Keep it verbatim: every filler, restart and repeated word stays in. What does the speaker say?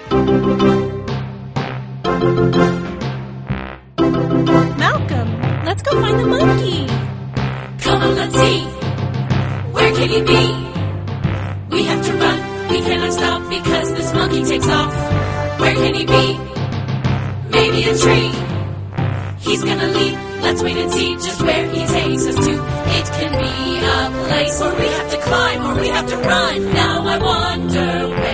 Malcolm, let's go find the monkey. Come on, let's see. Where can he be? We have to run. We cannot stop because this monkey takes off. Where can he be? Maybe a tree. He's gonna leap. Let's wait and see just where he takes us to. It can be a place where we have to climb or we have to run. Now I wonder where